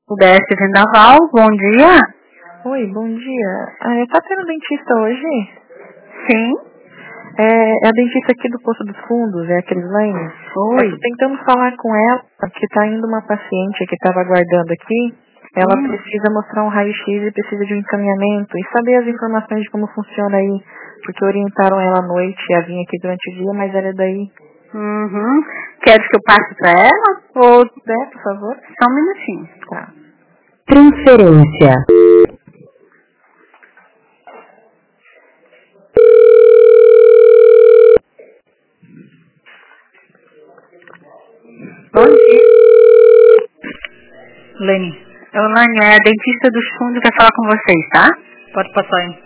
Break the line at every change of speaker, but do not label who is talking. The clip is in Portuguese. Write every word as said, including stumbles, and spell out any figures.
O B S Vendaval, bom dia.
Oi, bom dia. Ah, tá tendo dentista hoje?
Sim.
É, é a dentista aqui do Poço dos Fundos, é a Crislaine.
Oi.
Eu tô tentando falar com ela, que tá indo uma paciente que estava aguardando aqui. Ela
hum.
precisa mostrar um raio-x e precisa de um encaminhamento e saber as informações de como funciona aí. Porque orientaram ela à noite a vir aqui durante o dia, mas ela é daí.
Uhum. Quer que eu passe pra ela? Ou...
É, por favor?
Só um minutinho.
Tá.
Transferência.
Bom dia. Lene. Ô, Lene, é a dentista dos fundos que quer falar com vocês, tá?
Pode passar aí.